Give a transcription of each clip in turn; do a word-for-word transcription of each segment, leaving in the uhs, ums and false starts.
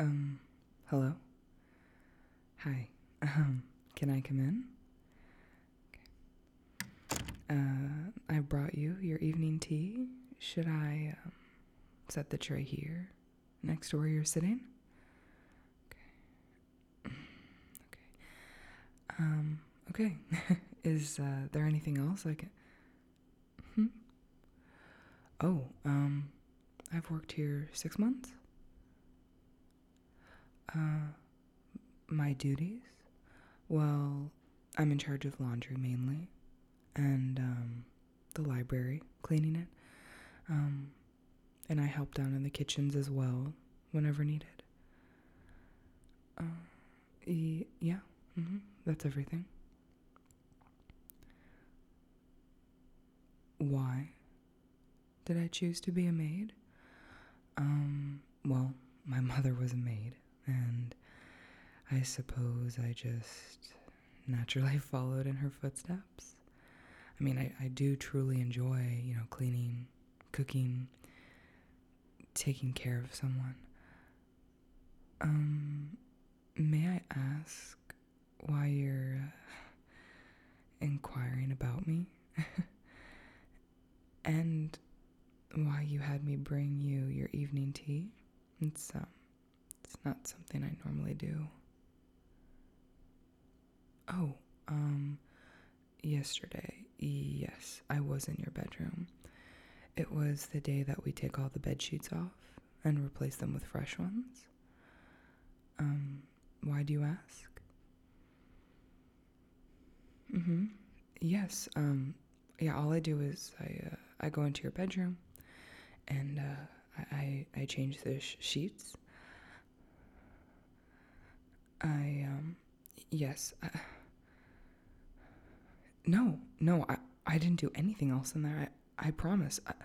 Um, hello? Hi. Um, can I come in? Okay. Uh, I brought you your evening tea. Should I um, set the tray here, next to where you're sitting? Okay. Okay. Um, okay. Is uh, there anything else I can... Hmm? Oh, um, I've worked here six months. Uh, my duties? Well, I'm in charge of laundry mainly, and, um, the library, cleaning it. Um, and I help down in the kitchens as well, whenever needed. Uh, y- yeah, mm-hmm, that's everything. Why did I choose to be a maid? Um, well, my mother was a maid, and I suppose I just naturally followed in her footsteps. I mean, I, I do truly enjoy, you know, cleaning, cooking, taking care of someone. Um, may I ask why you're uh, inquiring about me? And why you had me bring you your evening tea? It's, um, it's not something I normally do. Oh, um, yesterday, yes, I was in your bedroom. It was the day that we take all the bed sheets off and replace them with fresh ones. Um, why do you ask? Mm-hmm. Yes, um, yeah, all I do is I, uh, I go into your bedroom and, uh, I, I, I change the sh- sheets. I, um, yes, I, no, no, I, I didn't do anything else in there. I, I promise. I,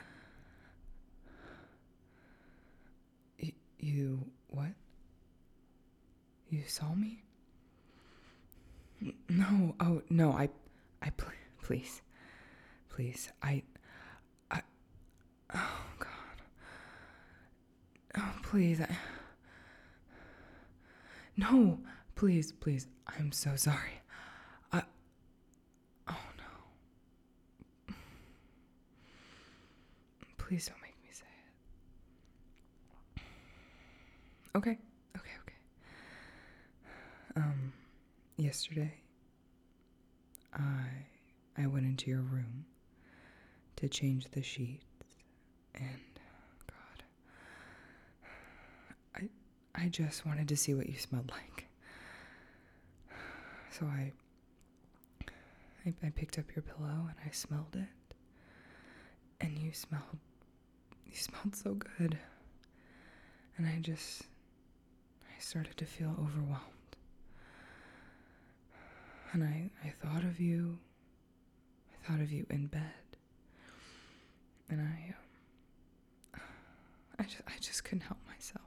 y- you, what? You saw me? N- No, oh, no, I, I, pl- please, please, I, I, oh, God. Oh, please, I, no, please, please, I'm so sorry. I, oh, no. Please don't make me say it. Okay, okay, okay. Um, yesterday, I I went into your room to change the sheets, and God, I I just wanted to see what you smelled like. So I I, I picked up your pillow and I smelled it, and you smelled you smelled so good, and I just I started to feel overwhelmed, and I I thought of you. I thought of you in bed, and I um, I just I just couldn't help myself.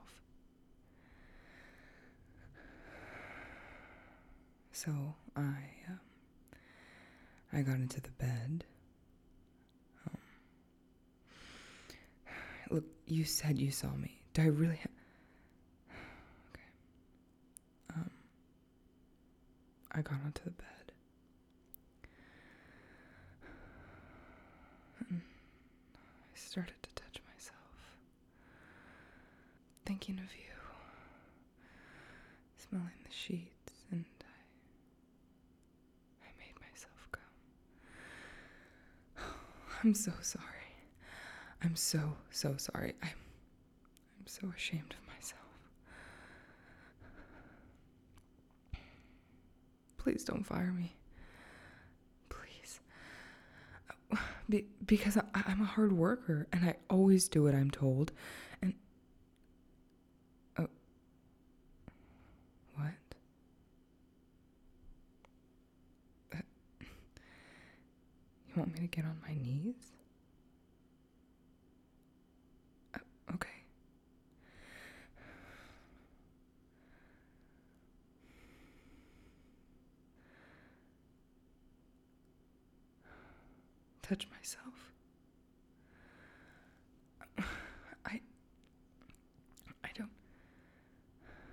So I um, I got into the bed. Um, look, you said you saw me. Do I really? Ha- okay. Um, I got onto the bed. And I started to touch myself, thinking of you, smelling the sheets, and I, I made myself come. I'm so sorry. I'm so, so sorry. I'm, I'm so ashamed of myself. Please don't fire me. Please. Be- because I, I'm a hard worker, and I always do what I'm told. And oh, what? Uh, you want me to get on my knees? Uh, okay. Touch myself. I I don't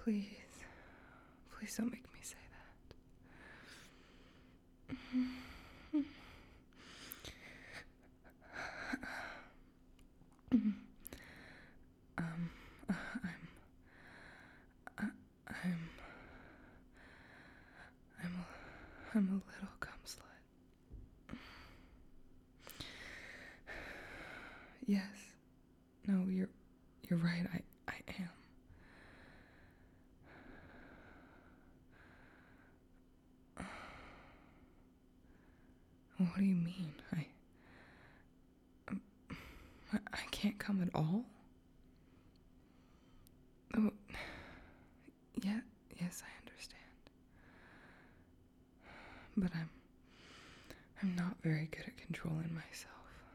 Please. Please don't make me say that. um, uh, I'm, uh, I'm, I'm, a, I'm a little cum slut. Yes. No, you're, you're right. I, I am. What do you mean? I, um, I, I can't come at all? Oh, yeah, yes, I understand. But I'm, I'm not very good at controlling myself.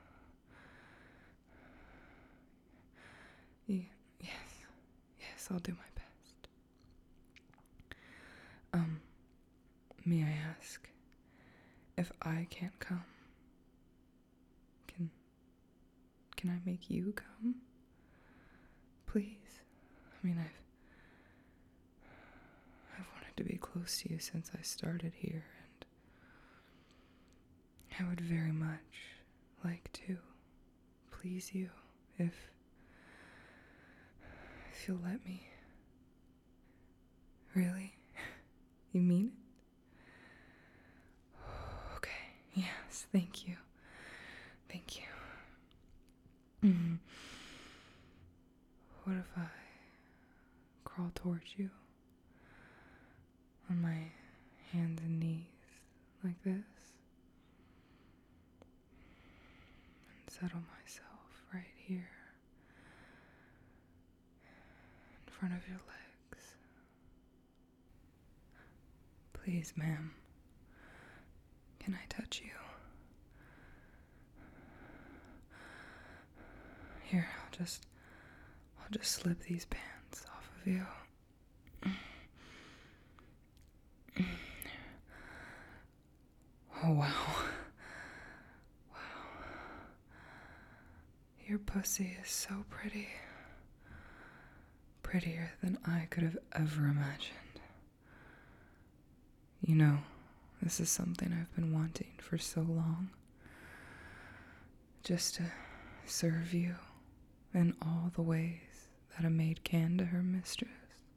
Y- yes, yes, I'll do my best. Um, may I ask, if I can't come, can, can I make you come? Please? I mean, I've, I've wanted to be close to you since I started here, and I would very much like to please you if, if you'll let me. Really? You mean it? Okay, yes, thank you. Thank you. Mm-hmm. What if I crawl towards you on my hands and knees like this and settle myself right here in front of your legs? Please, ma'am, can I touch you? Here, I'll just, I'll just slip these pants off of you. Oh, wow. Wow. Your pussy is so pretty. Prettier than I could have ever imagined. You know, this is something I've been wanting for so long. Just to serve you in all the ways that a maid can to her mistress.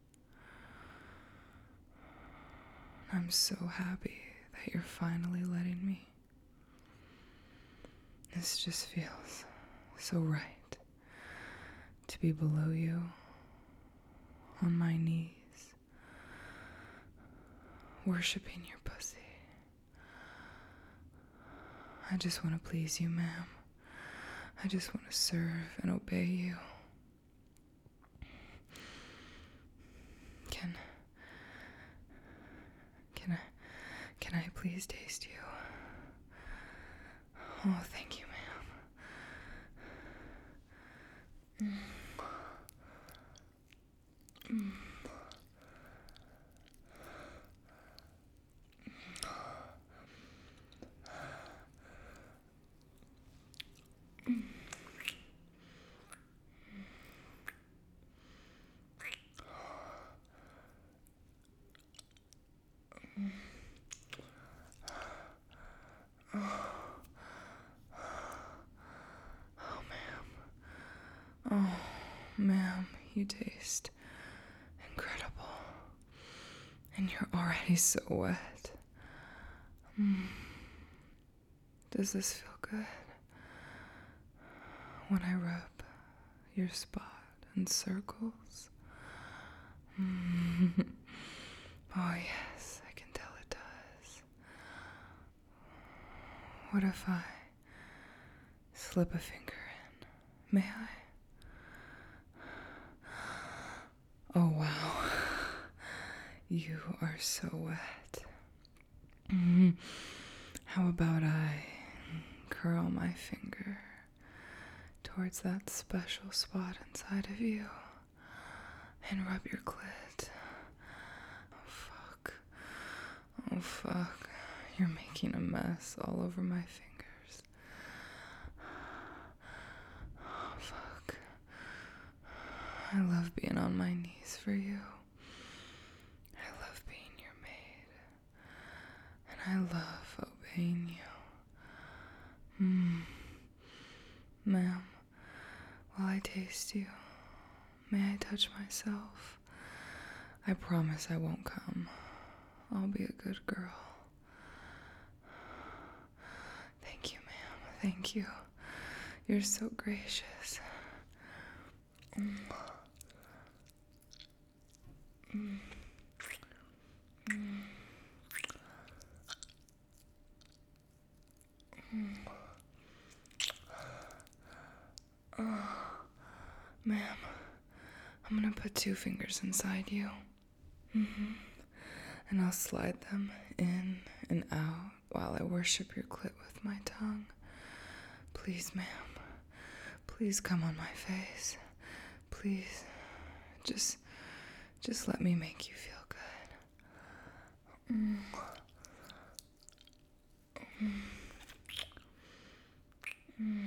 I'm so happy that you're finally letting me. This just feels so right to be below you, on my knees, worshipping your pussy. I just want to please you, ma'am. I just want to serve and obey you. Can, can I, can I please taste you? Oh, thank you, ma'am. Mm. Mm. Oh, ma'am, you taste incredible. And you're already so wet. Mm. Does this feel good? When I rub your spot in circles? Mm. Oh, yes, I can tell it does. What if I slip a finger in? May I? Oh, wow. You are so wet. Mm. How about I curl my finger towards that special spot inside of you and rub your clit? Oh, fuck. Oh, fuck. You're making a mess all over my fingers. Oh, fuck. I love being on my knees for you. I love obeying you. Mm. Ma'am, while I taste you, may I touch myself? I promise I won't come. I'll be a good girl. Thank you, ma'am. Thank you. You're so gracious. Mm. Mm. Mm. Mm. Oh, ma'am, I'm gonna put two fingers inside you. Mm-hmm. And I'll slide them in and out while I worship your clit with my tongue. Please, ma'am. Please come on my face. Please. Just, just let me make you feel good. Mm. Mm. Mm.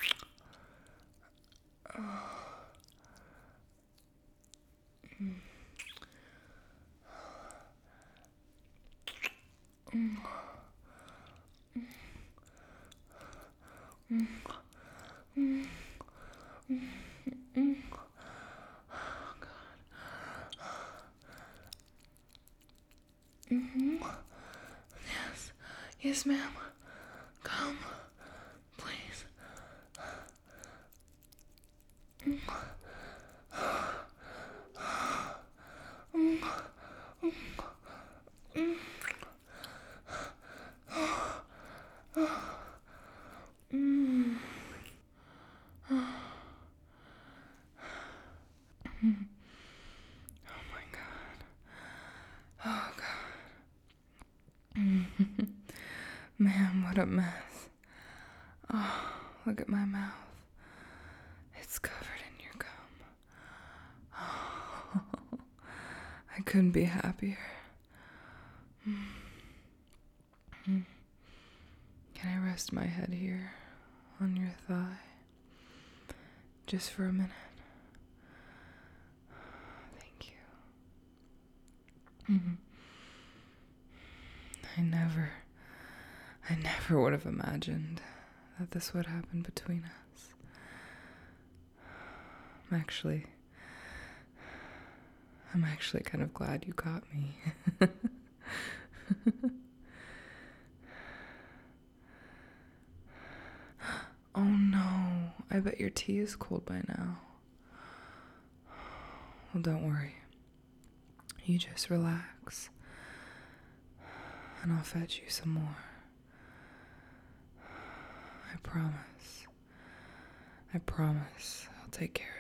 Oh. Mm. Mm. Mm. Mm. Mm. Mm. Oh, God. Mm-hmm. Yes. Yes, ma'am. Come. Please. Mm. Mm. Mm. Mm. Mm. Oh my God. Oh God. Man, what a mess. Oh, look at my mouth. It's covered in your gum. Oh, I couldn't be happier. Can I rest my head here on your thigh? Just for a minute. Thank you. Mm-hmm. I never, I never would have imagined that this would happen between us. I'm actually, I'm actually kind of glad you caught me. Oh no, I bet your tea is cold by now. Well, don't worry. You just relax, and I'll fetch you some more. I promise. I promise I'll take care